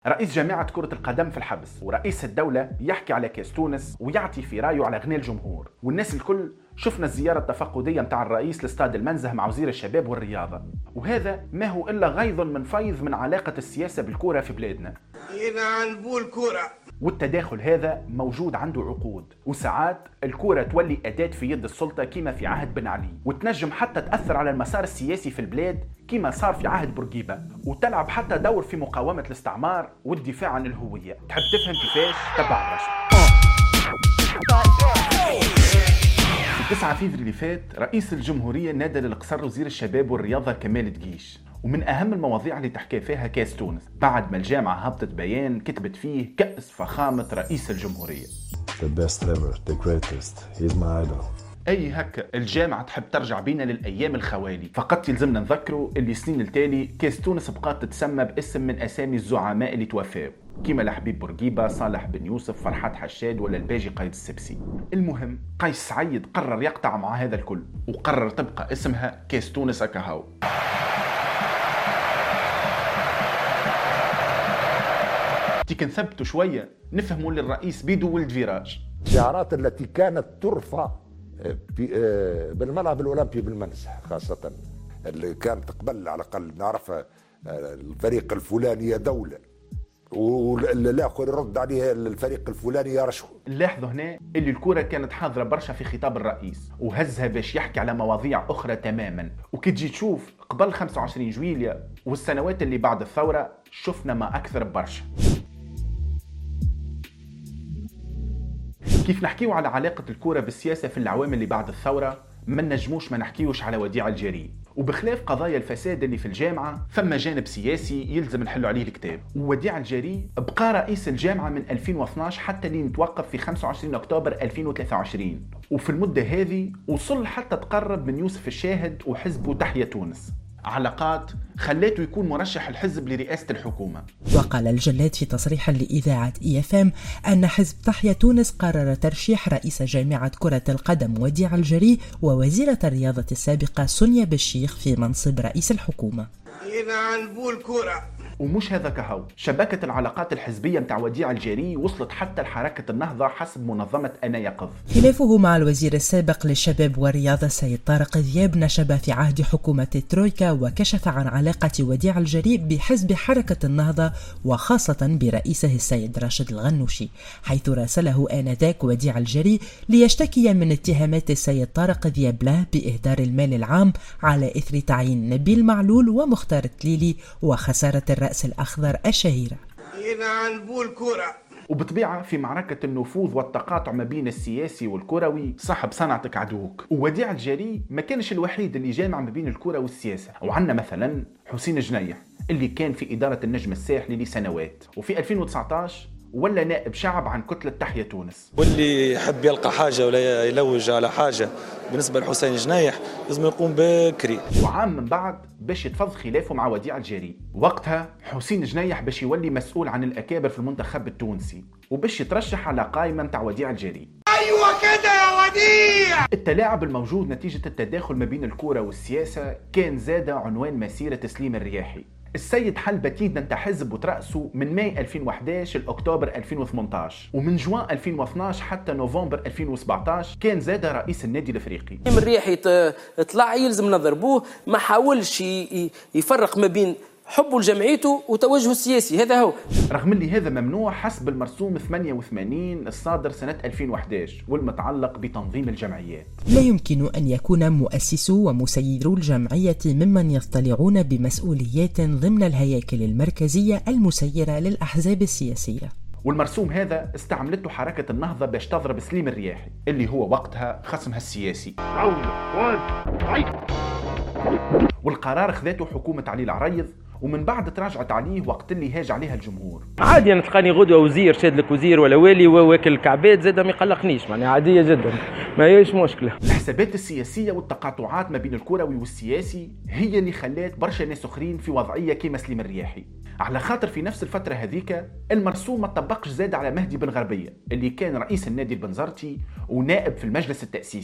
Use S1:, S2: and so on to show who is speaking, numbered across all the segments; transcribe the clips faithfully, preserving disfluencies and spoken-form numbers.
S1: رئيس جامعة كرة القدم في الحبس، ورئيس الدولة يحكي على كاس تونس ويعطي في رايه على غنى الجمهور، والناس الكل شفنا الزيارة التفقدية متاع الرئيس لاستاد المنزه مع وزير الشباب والرياضة، وهذا ما هو إلا غيظ من فيض من علاقة السياسة بالكرة في بلادنا.
S2: يلعن بو الكرة.
S1: والتداخل هذا موجود عنده عقود، وساعات الكرة تولي أداة في يد السلطة كما في عهد بن علي، وتنجم حتى تأثر على المسار السياسي في البلاد كما صار في عهد بورقيبة، وتلعب حتى دور في مقاومة الاستعمار والدفاع عن الهوية. تحب تفهم كيفاش؟ تبع الرشد. في تسعة فيفري اللي فات رئيس الجمهورية نادى للقصر وزير الشباب والرياضة كمال دقيش، ومن أهم المواضيع اللي تحكي فيها كاس تونس بعد ما الجامعة هبطت بيان كتبت فيه كأس فخامة رئيس الجمهورية.
S3: The best ever, the greatest, he's my idol.
S1: أي هكا الجامعة تحب ترجع بينا للأيام الخوالي، فقط يلزمنا نذكروا اللي سنين التالي كاس تونس بقات تتسمى باسم من أسامي الزعماء اللي توفاوا كيما لحبيب بورقيبة، صالح بن يوسف، فرحات حشاد ولا الباجي قايد السبسي. المهم قيس سعيد قرر يقطع مع هذا الكل وقرر تبقى اسمها كاس تونس أكاهو. تيك نثبتوا شوية نفهموا اللي الرئيس بيدو ولد فيراج.
S4: الشعارات التي كانت ترفع في بالملعب الأولمبي بالمنزه خاصة، اللي كانت قبل على الأقل نعرف الفريق الفلاني يا دولة، والآخر يرد عليه الفريق الفلاني يا رشوة.
S1: نلاحظوا هنا اللي الكرة كانت حاضرة برشا في خطاب الرئيس، وهزها باش يحكي على مواضيع أخرى تماما. وكي تجي تشوف قبل خمسة وعشرين جويلية والسنوات اللي بعد الثورة شفنا ما أكثر برشا. كيف نحكيو على علاقة الكرة بالسياسة في الأعوام اللي بعد الثورة ما نجموش ما نحكيوش على وديع الجري، وبخلاف قضايا الفساد اللي في الجامعة ثم جانب سياسي يلزم نحلو عليه الكتاب. ووديع الجري بقى رئيس الجامعة من ألفين واثناش حتى لين توقف في خمسة وعشرين أكتوبر ألفين وثلاثة وعشرين، وفي المدة هذه وصل حتى تقرب من يوسف الشاهد وحزبه تحيا تونس، علاقات خلاته يكون مرشح الحزب لرئاسة الحكومة.
S5: وقال الجلاد في تصريح لإذاعة إي إف إم أن حزب تحيا تونس قرر ترشيح رئيس جامعة كرة القدم وديع الجري ووزيرة الرياضة السابقة سونيا بالشيخ في منصب رئيس الحكومة.
S2: يلعن بو الكرة.
S1: ومش هذا كهو، شبكة العلاقات الحزبية متاع وديع الجري وصلت حتى لحركة النهضة حسب منظمة أنا يقظ.
S5: خلافه مع الوزير السابق للشباب والرياضة السيد طارق ذياب نشب في عهد حكومة الترويكا، وكشف عن علاقة وديع الجري بحزب حركة النهضة وخاصة برئيسه السيد راشد الغنوشي، حيث راسله آنذاك وديع الجري ليشتكي من اتهامات السيد طارق ذياب له بإهدار المال العام على إثر تعيين نبيل معلول ومختار التليلي وخسارة الرئيس الأخضر الشهيرة.
S2: يلعن بو الكرة.
S1: وبطبيعة في معركة النفوذ والتقاطع ما بين السياسي والكروي صاحب صنعتك عدوك، ووديع الجري ما كانش الوحيد اللي جامع ما بين الكرة والسياسة. وعندنا مثلا حسين جنيح اللي كان في إدارة النجم الساحلي لسنوات، وفي ألفين وتسعطاش ولا نائب شعب عن كتلة تحيا تونس.
S6: واللي يحب يلقى حاجة ولا يلوج على حاجة بالنسبة لحسين جنيح لازم يقوم بكري.
S1: وعام من بعد باش يتفض خلافه مع وديع الجري، وقتها حسين جنيح باش يولي مسؤول عن الأكابر في المنتخب التونسي وباش يترشح على قائمة متاع وديع الجري.
S2: أيوة كده يا وديع.
S1: التلاعب الموجود نتيجة التداخل ما بين الكرة والسياسة كان زاد عنوان مسيرة تسليم الرياحي. السيد حل بتيد انت حزب وترأسه من ماي ألفين وإحداش لأكتوبر ألفين وثمنطاش، ومن جوان ألفين واثناش حتى نوفمبر ألفين وسبعطاش كان زاد رئيس النادي الافريقي.
S7: الرياحي طلع يلزم نضربوه، ما حاولش يفرق ما بين حبه لجمعيته وتوجهه السياسي، هذا هو.
S1: رغم اللي هذا ممنوع حسب المرسوم ثمانية وثمانين الصادر سنة ألفين وإحداش والمتعلق بتنظيم الجمعيات.
S5: لا يمكن أن يكون مؤسسو ومسيرو الجمعية ممن يطلعون بمسؤوليات ضمن الهياكل المركزية المسيرة للأحزاب السياسية.
S1: والمرسوم هذا استعملته حركة النهضة باش تضرب سليم الرياحي اللي هو وقتها خصمها السياسي، والقرار خذته حكومة علي العريض، ومن بعد تراجعت عليه وقت اللي هاج عليها الجمهور.
S8: عادي انا تلقاني غدوه وزير شاد لك وزير ولا والي واكل الكعبات زاد ما يقلقنيش، معناها عاديه جدا ما هيش مشكله.
S1: الحسابات السياسيه والتقاطعات ما بين الكروي والسياسي هي اللي خلات برشا ناس اخرين في وضعيه كيما سليم الرياحي، على خاطر في نفس الفتره هذيك المرسوم ما طبقش زاد على مهدي بن غربيه اللي كان رئيس النادي البنزرتي ونائب في المجلس التاسيسي،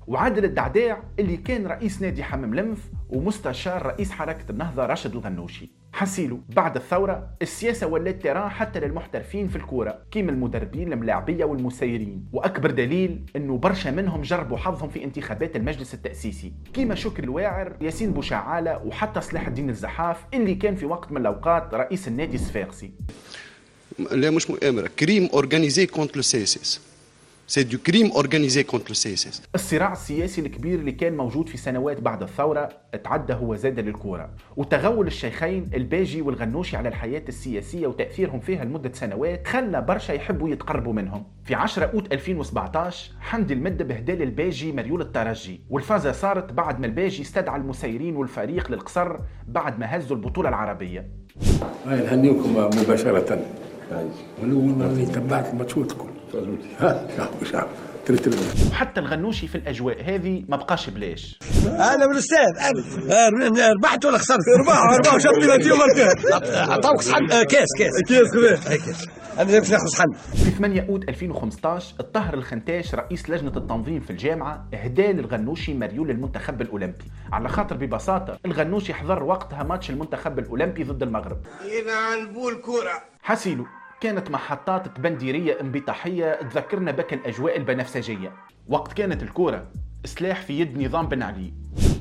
S1: وعادل الدعداع اللي كان رئيس نادي حمام لمف ومستشار رئيس حركة النهضة راشد الغنوشي. حسيلو بعد الثورة السياسة ولات تيران حتى للمحترفين في الكورة كيما المدربين الملاعبية والمسيرين، وأكبر دليل أنه برشا منهم جربوا حظهم في انتخابات المجلس التأسيسي كيما شكر الواعر، ياسين بوشعالة، وحتى صلاح الدين الزحاف اللي كان في وقت من الأوقات رئيس النادي الصفاقسي.
S9: لا مش مؤامرة، كريم أورغانيزي كونتر السي اس اس. سي دو كريم اورغانيزي كونتر السي اس اس.
S1: الصراع السياسي الكبير اللي كان موجود في سنوات بعد الثورة اتعدى هو زاد للكورة، وتغول الشيخين الباجي والغنوشي على الحياة السياسية وتأثيرهم فيها لمدة سنوات خلى برشا يحبوا يتقربوا منهم. في عشرة أوت ألفين وسبعطاش حمدي المدب هدى للباجي مريول الترجي، والفازة صارت بعد ما الباجي استدعى المسيرين والفريق للقصر بعد ما هزوا البطولة العربية.
S10: هاي نهنيكم مباشرة. ولو اني تبعت الماتشات الكل. شعب شعب
S1: وحتى الغنوشي في الاجواء هذه ما بقاش بلاش.
S11: انا بالاستاذ انا ربحت ولا خسرت؟ ربح ربح وشربت اليوم عطاوك صحن كاس كاس كاس كاس انا باش ناخذ صحن.
S1: في ثمانية أوت ألفين وخمسطاش الطاهر الخنتاش رئيس لجنة التنظيم في الجامعة اهدى للغنوشي مريول المنتخب الأولمبي، على خاطر ببساطة الغنوشي حضر وقتها ماتش المنتخب الأولمبي ضد المغرب.
S2: إذا عن بول كرة
S1: حسيلو كانت محطات تبنديرية انبطاحية تذكرنا بك الأجواء البنفسجية، وقت كانت الكورة سلاح في يد نظام بن علي.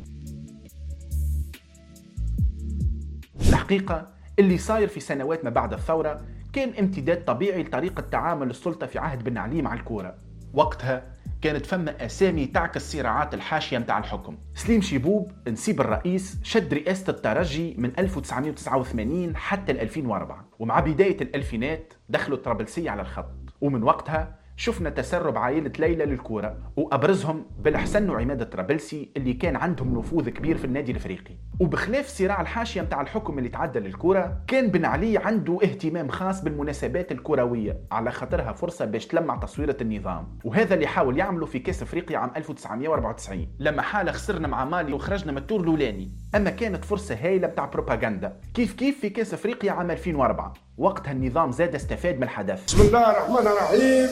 S1: الحقيقة اللي صاير في سنوات ما بعد الثورة كان امتداد طبيعي لطريقة تعامل السلطة في عهد بن علي مع الكورة. وقتها كانت فما أسامي تعكس صراعات الحاشية متاع الحكم. سليم شيبوب نسيب الرئيس شد رئاسة الترجي من ألف وتسعمائة وتسعة وثمانين حتى ألفين وأربعة، ومع بداية الألفينات دخلوا الطرابلسية على الخط، ومن وقتها شفنا تسرب عائلة ليلى للكورة، وأبرزهم بالحسن وعماد الطرابلسي اللي كان عندهم نفوذ كبير في النادي الافريقي. وبخلاف صراع الحاشية متاع الحكم اللي تعدى للكورة، كان بن علي عنده اهتمام خاص بالمناسبات الكروية على خاطرها فرصة باش تلمع تصويرة النظام، وهذا اللي حاول يعمله في كاس افريقيا عام ألف وتسعمائة وأربعة وتسعين لما حالة خسرنا مع مالي وخرجنا من التور الاولاني. اما كانت فرصة هايلة متاع بروباغندا كيف كيف في كاس افريقيا عام ألفين وأربعة، وقتها النظام زاد استفاد من الحدث.
S12: بسم الله الرحمن الرحيم.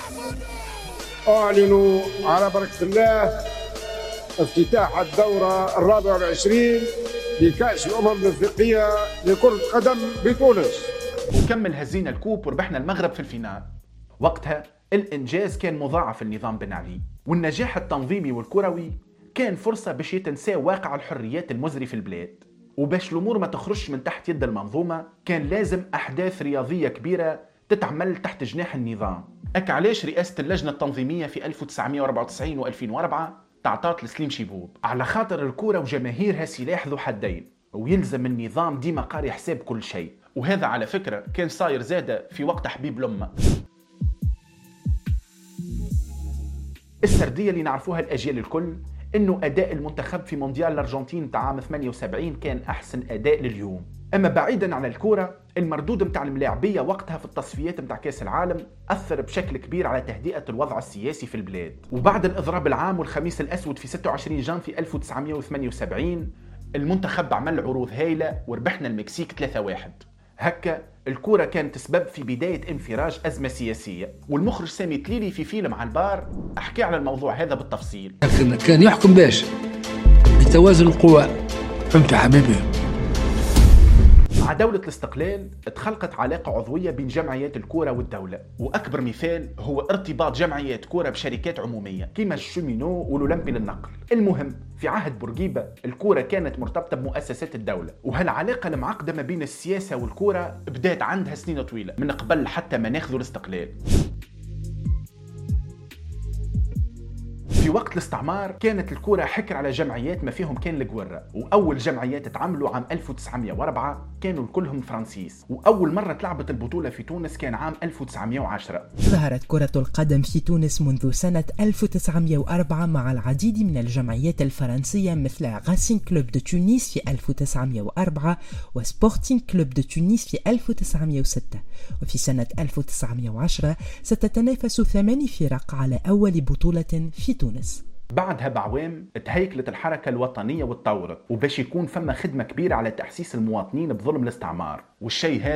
S12: أعلنوا على بركة الله افتتاح الدورة الرابعة والعشرين لكأس الأمم الأفريقية لكرة القدم بتونس.
S1: وكمل هزينا الكوب وربحنا المغرب في الفينال. وقتها الإنجاز كان مضاعف النظام بن علي، والنجاح التنظيمي والكروي كان فرصة باش يتنسى واقع الحريات المزري في البلاد. وباش الأمور ما تخرجش من تحت يد المنظومة كان لازم أحداث رياضية كبيرة تتعمل تحت جناح النظام. أك علاش رئاسة اللجنة التنظيمية في ألف وتسعمائة وأربعة وتسعين وألفين وأربعة تعطات لسليم شيبوب، على خاطر الكورة وجماهيرها سلاح ذو حدين، ويلزم النظام ديما قاري حساب كل شيء. وهذا على فكرة كان صاير زادة في وقت حبيب الأمة. السردية اللي نعرفوها الأجيال الكل إنه أداء المنتخب في مونديال الأرجنتين تاع عام ثمانية وسبعين كان أحسن أداء لليوم. أما بعيدا عن الكورة، المردود متاع الملاعبية وقتها في التصفيات متاع كاس العالم أثر بشكل كبير على تهدئة الوضع السياسي في البلاد. وبعد الإضراب العام والخميس الأسود في ستة وعشرين جان في ألف وتسعمائة وثمانية وسبعين المنتخب عمل عروض هايلة وربحنا المكسيك ثلاثة واحد. هكا الكورة كانت سبب في بداية انفراج أزمة سياسية، والمخرج سامي تليلي في فيلم على البار أحكي على الموضوع هذا بالتفصيل.
S10: كان يحكم باش بتوازن القوى. فهمت حبيبي؟
S1: مع دولة الاستقلال اتخلقت علاقة عضوية بين جمعيات الكورة والدولة، وأكبر مثال هو ارتباط جمعيات كورة بشركات عمومية كيما الشومينو والأولمبي للنقل. المهم في عهد بورقيبة الكورة كانت مرتبطة بمؤسسات الدولة، وهالعلاقة المعقدة ما بين السياسة والكورة بدأت عندها سنين طويلة من قبل حتى ما ناخذوا الاستقلال. في وقت الاستعمار كانت الكورة حكر على جمعيات ما فيهم كان القورة، وأول جمعيات تعملوا عام ألف وتسعمائة وأربعة كانوا كلهم فرنسيس، وأول مرة تلعبت البطولة في تونس كان عام ألف وتسعمائة وعشرة.
S5: ظهرت كرة القدم في تونس منذ سنة ألف وتسعمائة وأربعة مع العديد من الجمعيات الفرنسية مثل غاسين كلوب دو تونس في ألف وتسعمائة وأربعة وسبورتين كلوب دو تونس في ألف وتسعمائة وستة. وفي سنة ألف وتسعمائة وعشرة ستتنافس ثماني فرق على أول بطولة في تونس.
S1: بعدها بعوام تهيكلت الحركة الوطنية وتطورت، وباش يكون فما خدمة كبيرة على تحسيس المواطنين بظلم الاستعمار، والشيء هذا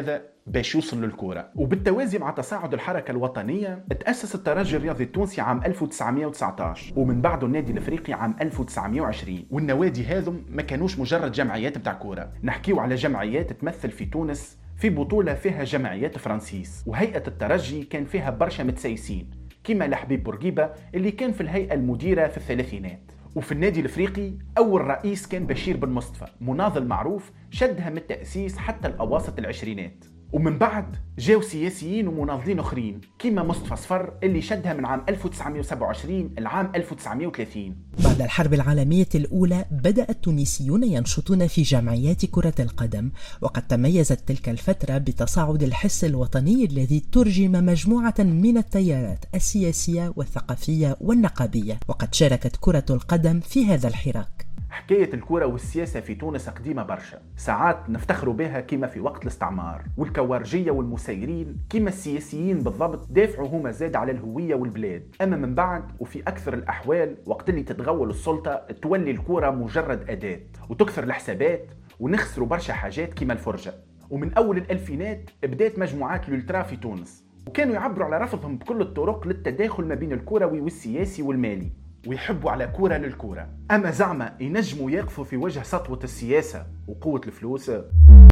S1: باش يوصل للكرة. وبالتوازي مع تصاعد الحركة الوطنية تأسس الترجي الرياضي التونسي عام ألف وتسعمائة وتسعة عشر ومن بعده النادي الافريقي عام ألف وتسعمائة وعشرين. والنوادي هذم ما كانوش مجرد جمعيات بتاع كرة، نحكيو على جمعيات تمثل في تونس في بطولة فيها جمعيات فرنسيس. وهيئة الترجي كان فيها برشا متسيسين كما لحبيب بورقيبة اللي كان في الهيئة المديرة في الثلاثينات. وفي النادي الافريقي اول رئيس كان بشير بن مصطفى، مناضل معروف شدها من التأسيس حتى الاواسط العشرينات. ومن بعد جاو سياسيين ومناضلين اخرين كيما مصطفى صفر اللي شدها من عام ألف وتسعمائة وسبعة وعشرين لعام ألف وتسعمائة وثلاثين.
S5: بعد الحرب العالمية الأولى بدأ التونسيون ينشطون في جمعيات كرة القدم، وقد تميزت تلك الفترة بتصاعد الحس الوطني الذي ترجم مجموعة من التيارات السياسية والثقافية والنقابية، وقد شاركت كرة القدم في هذا الحراك.
S1: حكاية الكرة والسياسة في تونس قديمة برشا، ساعات نفتخروا بها كما في وقت الاستعمار، والكوارجية والمسيرين كما السياسيين بالضبط دافعوا هما زاد على الهوية والبلاد. أما من بعد وفي أكثر الأحوال وقت اللي تتغول السلطة تولي الكرة مجرد أداة وتكثر الحسابات ونخسروا برشا حاجات كما الفرجة. ومن أول الألفينات بدأت مجموعات الألترا في تونس وكانوا يعبروا على رفضهم بكل الطرق للتداخل ما بين الكروي والسياسي والمالي، ويحبوا على كورة للكورة. أما زعما ينجموا يقفوا في وجه سطوة السياسة وقوة الفلوس؟